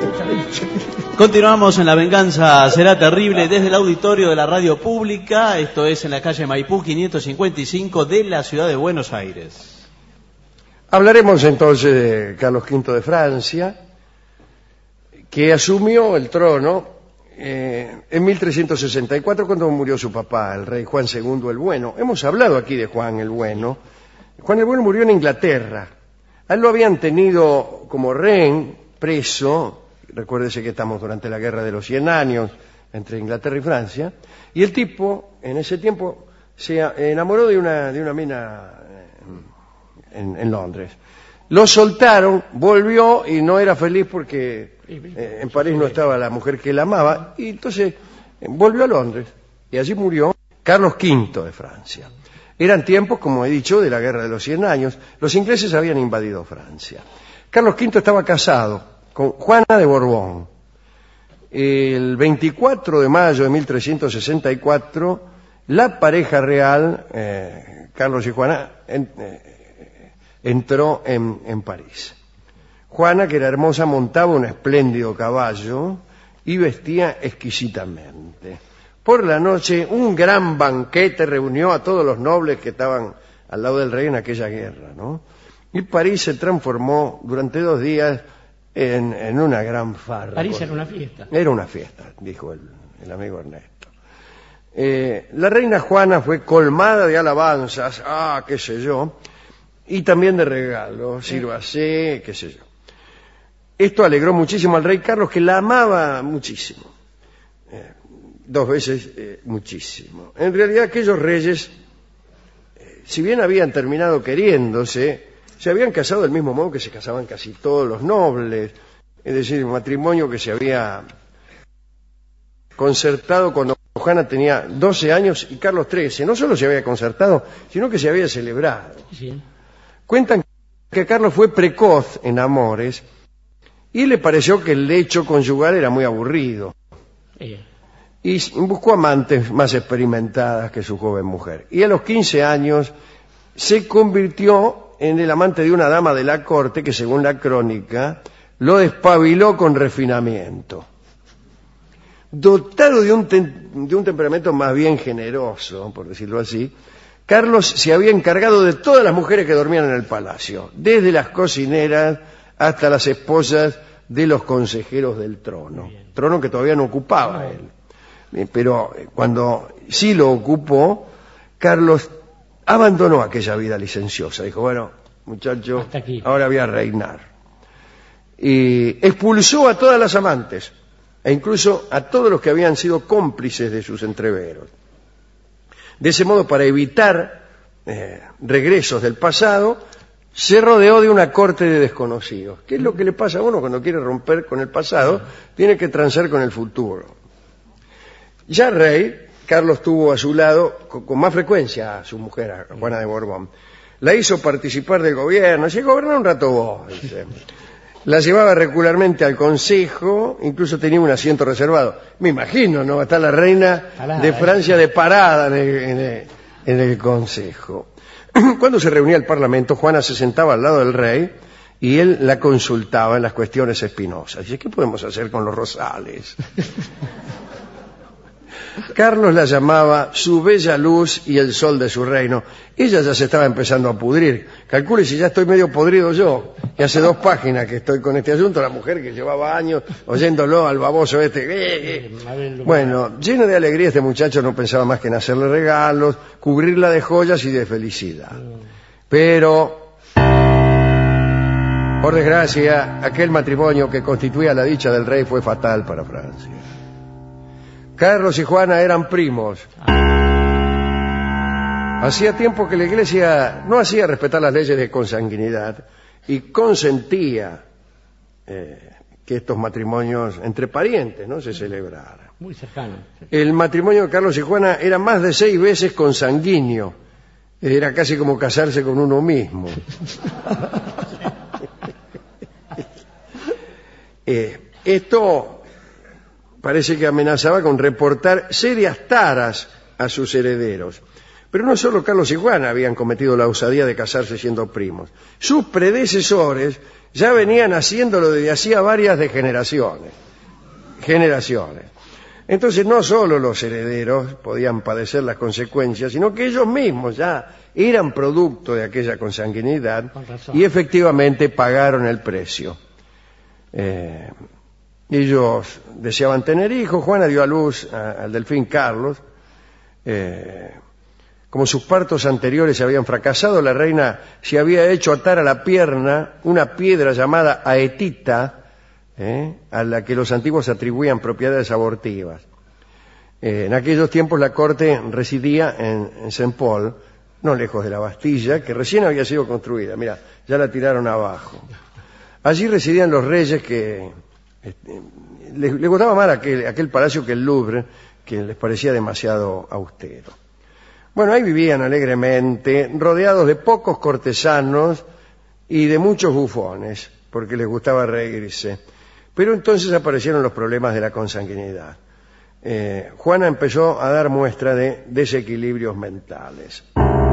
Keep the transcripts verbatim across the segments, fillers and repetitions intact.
Continuamos en La Venganza Será Terrible desde el auditorio de la radio pública. Esto es en la calle Maipú quinientos cincuenta y cinco de la ciudad de Buenos Aires. Hablaremos entonces de Carlos quinto de Francia, que asumió el trono eh, en mil trescientos sesenta y cuatro cuando murió su papá, el rey Juan segundo el Bueno. Hemos hablado aquí de Juan el Bueno. Juan el Bueno murió en Inglaterra. A él lo habían tenido como rehén, preso. Recuérdese que estamos durante la Guerra de los Cien Años entre Inglaterra y Francia, y el tipo en ese tiempo se enamoró de una, de una mina en, en Londres. Lo soltaron, volvió y no era feliz porque eh, en París no estaba la mujer que él amaba, y entonces eh, volvió a Londres y allí murió Carlos quinto de Francia. Eran tiempos, como he dicho, de la Guerra de los Cien Años. Los ingleses habían invadido Francia. Carlos quinto estaba casado con Juana de Borbón. El veinticuatro de mayo de mil trescientos sesenta y cuatro, la pareja real, eh, Carlos y Juana, en, eh, entró en, en París. Juana, que era hermosa, montaba un espléndido caballo y vestía exquisitamente. Por la noche, un gran banquete reunió a todos los nobles que estaban al lado del rey en aquella guerra, ¿no? Y París se transformó durante dos días En, en una gran farra. París era una fiesta. Era una fiesta, dijo el, el amigo Ernesto. Eh, la reina Juana fue colmada de alabanzas, ah, qué sé yo, y también de regalos, sírvase, qué sé yo. Esto alegró muchísimo al rey Carlos, que la amaba muchísimo. Eh, dos veces eh, muchísimo. En realidad aquellos reyes, eh, si bien habían terminado queriéndose, se habían casado del mismo modo que se casaban casi todos los nobles, es decir, un matrimonio que se había concertado cuando Juana tenía doce años y Carlos trece. No solo se había concertado, sino que se había celebrado. Sí. Cuentan que Carlos fue precoz en amores y le pareció que el lecho conyugal era muy aburrido. Sí. Y buscó amantes más experimentadas que su joven mujer. Y a los quince años se convirtió en el amante de una dama de la corte que, según la crónica, lo despabiló con refinamiento. Dotado de un, ten, de un temperamento más bien generoso, por decirlo así, Carlos se había encargado de todas las mujeres que dormían en el palacio, desde las cocineras hasta las esposas de los consejeros del trono, trono que todavía no ocupaba él. Pero cuando sí lo ocupó, Carlos abandonó aquella vida licenciosa. Dijo, bueno, muchacho, ahora voy a reinar. Y expulsó a todas las amantes, e incluso a todos los que habían sido cómplices de sus entreveros. De ese modo, para evitar eh, regresos del pasado, se rodeó de una corte de desconocidos. ¿Qué es lo que le pasa a uno cuando quiere romper con el pasado? Tiene que transar con el futuro. Ya rey, Carlos tuvo a su lado con, con más frecuencia a su mujer, a Juana de Borbón. La hizo participar del gobierno. Si gobernó un rato vos, dice. La llevaba regularmente al consejo, incluso tenía un asiento reservado. Me imagino, ¿no? Va a estar la reina de Francia de parada en el, en el, en el consejo. Cuando se reunía el parlamento, Juana se sentaba al lado del rey y él la consultaba en las cuestiones espinosas. Dice, ¿qué podemos hacer con los rosales? Carlos la llamaba su bella luz y el sol de su reino. Ella ya se estaba empezando a pudrir. Calcule si ya estoy medio podrido yo, que hace dos páginas que estoy con este asunto, la mujer que llevaba años oyéndolo al baboso este. Bueno, lleno de alegría este muchacho no pensaba más que en hacerle regalos, cubrirla de joyas y de felicidad. Pero, por desgracia, aquel matrimonio que constituía la dicha del rey fue fatal para Francia. Carlos y Juana eran primos. Hacía tiempo que la Iglesia no hacía respetar las leyes de consanguinidad y consentía eh, que estos matrimonios entre parientes no se celebraran. Muy cercano. El matrimonio de Carlos y Juana era más de seis veces consanguíneo. Era casi como casarse con uno mismo. eh, esto parece que amenazaba con reportar serias taras a sus herederos. Pero no solo Carlos y Juana habían cometido la osadía de casarse siendo primos. Sus predecesores ya venían haciéndolo desde hacía varias de generaciones. Generaciones. Entonces no solo los herederos podían padecer las consecuencias, sino que ellos mismos ya eran producto de aquella consanguinidad y efectivamente pagaron el precio. Eh, ellos deseaban tener hijos. Juana dio a luz a, al delfín Carlos. Eh, como sus partos anteriores habían fracasado, la reina se había hecho atar a la pierna una piedra llamada aetita, eh, a la que los antiguos atribuían propiedades abortivas. Eh, en aquellos tiempos la corte residía en, en Saint Paul, no lejos de la Bastilla, que recién había sido construida. Mira, ya la tiraron abajo. Allí residían los reyes que este, les, les gustaba más aquel, aquel palacio que el Louvre, que les parecía demasiado austero. Bueno, ahí vivían alegremente, rodeados de pocos cortesanos y de muchos bufones, porque les gustaba reírse. Pero entonces aparecieron los problemas de la consanguinidad. Eh, Juana empezó a dar muestra de desequilibrios mentales.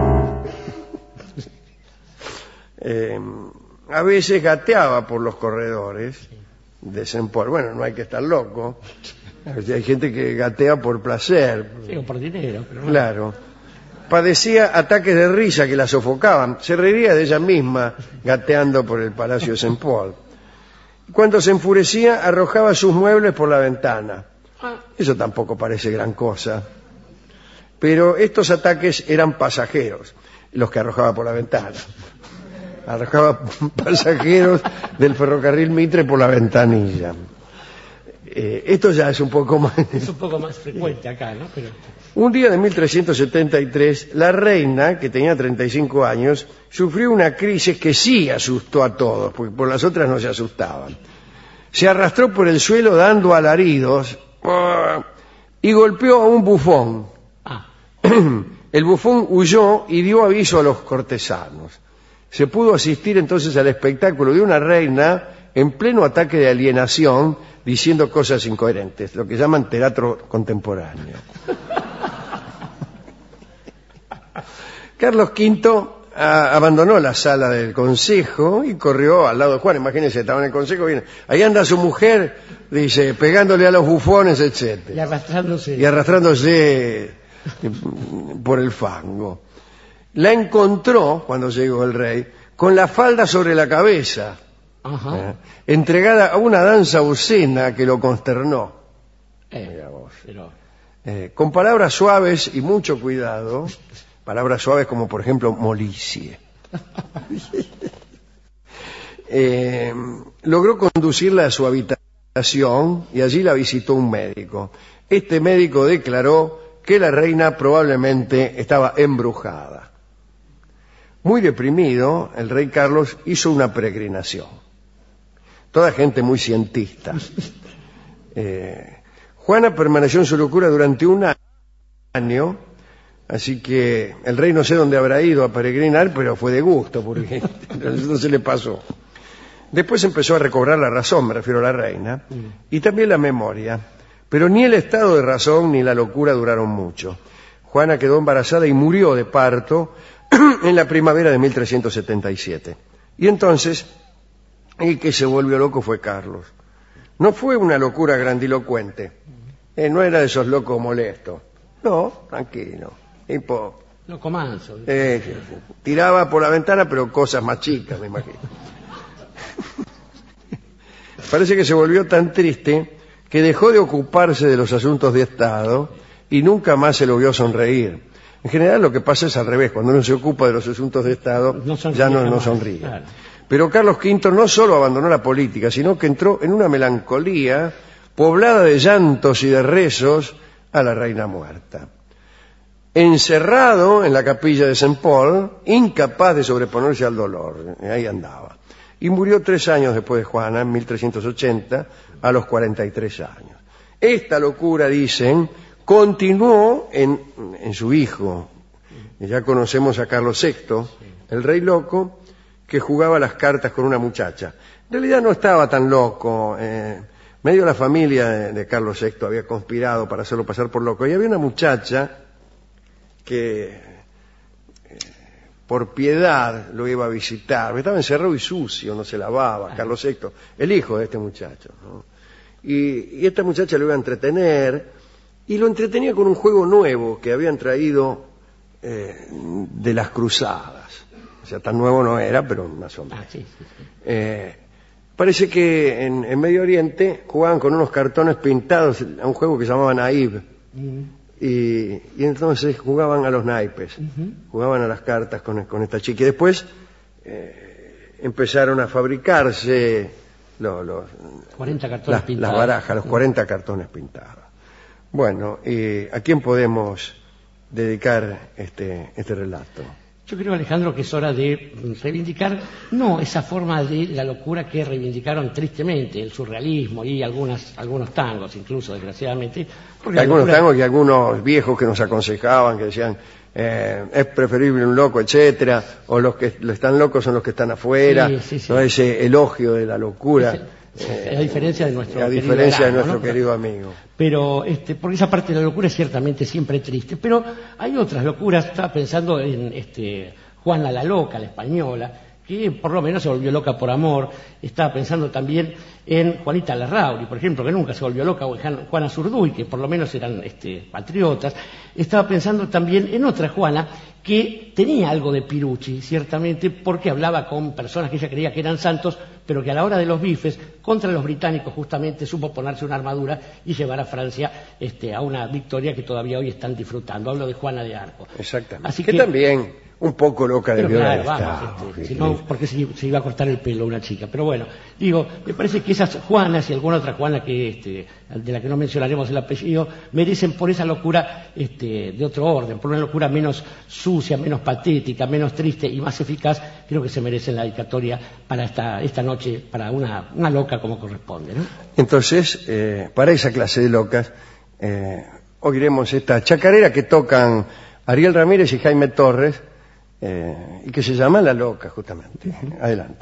Eh, a veces gateaba por los corredores de Saint Paul. Bueno, no hay que estar loco. Hay gente que gatea por placer. Sí, o por dinero. Pero no. Claro. Padecía ataques de risa que la sofocaban. Se reiría de ella misma gateando por el palacio de Saint Paul. Cuando se enfurecía, arrojaba sus muebles por la ventana. Eso tampoco parece gran cosa. Pero estos ataques eran pasajeros, los que arrojaba por la ventana. Arrojaba pasajeros del ferrocarril Mitre por la ventanilla. Eh, esto ya es un poco más... Es un poco más frecuente acá, ¿no? Pero... Un día de mil trescientos setenta y tres, la reina, que tenía treinta y cinco años, sufrió una crisis que sí asustó a todos, porque por las otras no se asustaban. Se arrastró por el suelo dando alaridos y golpeó a un bufón. Ah. El bufón huyó y dio aviso a los cortesanos. Se pudo asistir entonces al espectáculo de una reina en pleno ataque de alienación, diciendo cosas incoherentes, lo que llaman teatro contemporáneo. Carlos quinto a, abandonó la sala del consejo y corrió al lado de Juan. Imagínense, estaba en el consejo, viene, ahí anda su mujer, dice, pegándole a los bufones, etcétera. Y arrastrándose. Y arrastrándose por el fango. La encontró, cuando llegó el rey, con la falda sobre la cabeza, Ajá. ¿eh? entregada a una danza obscena que lo consternó. Eh, Mira vos. pero... Eh, con palabras suaves y mucho cuidado, palabras suaves como por ejemplo molicie, eh, logró conducirla a su habitación y allí la visitó un médico. Este médico declaró que la reina probablemente estaba embrujada. Muy deprimido, el rey Carlos hizo una peregrinación. Toda gente muy cientista. Eh, Juana permaneció en su locura durante un año, así que el rey no sé dónde habrá ido a peregrinar, pero fue de gusto, porque no se le pasó. Después empezó a recobrar la razón, me refiero a la reina, y también la memoria. Pero ni el estado de razón ni la locura duraron mucho. Juana quedó embarazada y murió de parto en la primavera de mil trescientos setenta y siete. Y entonces, el que se volvió loco fue Carlos. No fue una locura grandilocuente. Eh, no era de esos locos molestos. No, tranquilo. Tipo, Loco manso. eh, tiraba por la ventana, pero cosas más chicas, me imagino. Parece que se volvió tan triste que dejó de ocuparse de los asuntos de Estado y nunca más se lo vio sonreír. En general lo que pasa es al revés, cuando uno se ocupa de los asuntos de Estado no ya no, no sonríe. Claro. Pero Carlos quinto no solo abandonó la política, sino que entró en una melancolía poblada de llantos y de rezos a la reina muerta. Encerrado en la capilla de Saint Paul, incapaz de sobreponerse al dolor, ahí andaba. Y murió tres años después de Juana, en mil trescientos ochenta, a los cuarenta y tres años. Esta locura, dicen, continuó en, en su hijo. Ya conocemos a Carlos sexto, el rey loco, que jugaba las cartas con una muchacha. En realidad no estaba tan loco. Eh, medio la familia de, de Carlos sexto había conspirado para hacerlo pasar por loco. Y había una muchacha que eh, por piedad lo iba a visitar. Estaba encerrado y sucio, no se lavaba, Carlos sexto, el hijo de este muchacho, ¿no? Y, y esta muchacha lo iba a entretener, y lo entretenía con un juego nuevo que habían traído eh, de las cruzadas. O sea, tan nuevo no era, pero más o menos. Ah, sí, sí, sí. Eh, parece que en, en Medio Oriente jugaban con unos cartones pintados a un juego que se llamaba Naive. Mm. Y, y entonces jugaban a los naipes, Ujú. jugaban a las cartas con, con esta chica. Y después eh, empezaron a fabricarse lo- los, cuarenta cartones las, las pintados. barajas, los cuarenta cartones pintados. Bueno, ¿y a quién podemos dedicar este, este relato? Yo creo, Alejandro, que es hora de reivindicar, no esa forma de la locura que reivindicaron tristemente el surrealismo y algunas, algunos tangos, incluso, desgraciadamente. Porque la Algunos locura- tangos y algunos viejos que nos aconsejaban, que decían, eh, es preferible un loco, etcétera, o los que están locos son los que están afuera, Sí, sí, sí. ¿no? Ese elogio de la locura. Ese- a diferencia de nuestro a querido diferencia de Erasmo, nuestro ¿no? querido amigo. Pero, este, porque esa parte de la locura es ciertamente siempre triste. Pero hay otras locuras. Estaba pensando en este, Juana la Loca, la española, que por lo menos se volvió loca por amor. Estaba pensando también en Juanita Larrauri, por ejemplo, que nunca se volvió loca, o en Juana Zurduy, que por lo menos eran este, patriotas. Estaba pensando también en otra Juana que tenía algo de Pirucci, ciertamente, porque hablaba con personas que ella creía que eran santos, pero que a la hora de los bifes, contra los británicos justamente, supo ponerse una armadura y llevar a Francia este, a una victoria que todavía hoy están disfrutando. Hablo de Juana de Arco. Exactamente. Así que, que- también un poco loca de Pero viola claro, estaba, vamos, este, sí, si no, sí. porque se, se iba a cortar el pelo una chica. Pero bueno, digo, me parece que esas Juanas y alguna otra Juana que este, de la que no mencionaremos el apellido, merecen por esa locura este, de otro orden, por una locura menos sucia, menos patética, menos triste y más eficaz. Creo que se merecen la dedicatoria para esta, esta noche, para una, una loca como corresponde, ¿no? Entonces, eh, para esa clase de locas, eh, oiremos esta chacarera que tocan Ariel Ramírez y Jaime Torres, eh, y que se llama La Loca, justamente. Adelante.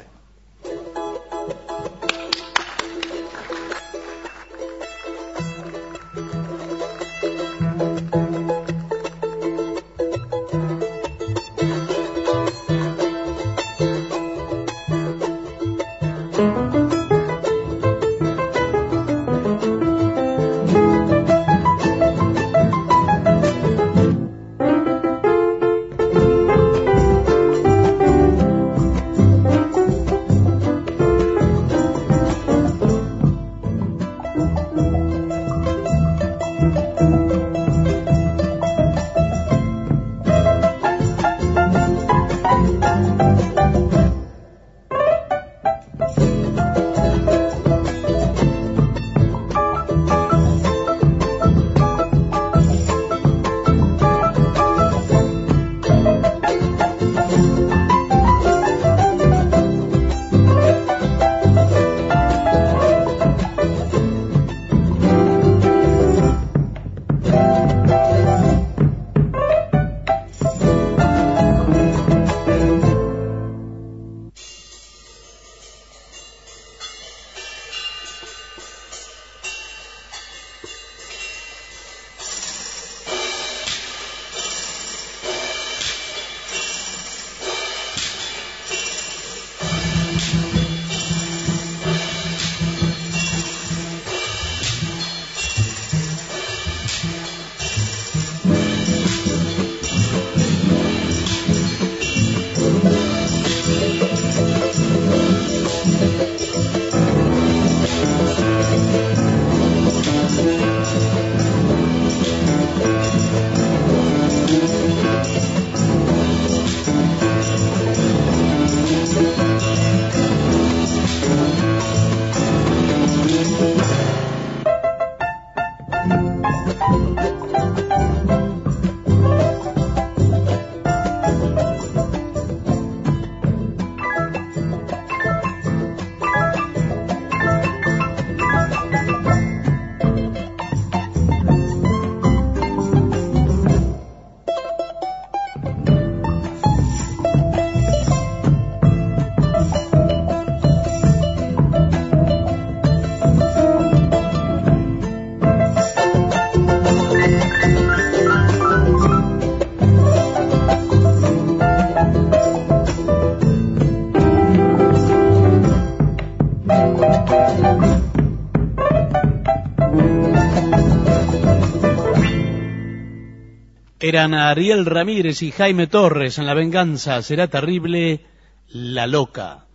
Eran Ariel Ramírez y Jaime Torres en La venganza será terrible, La loca.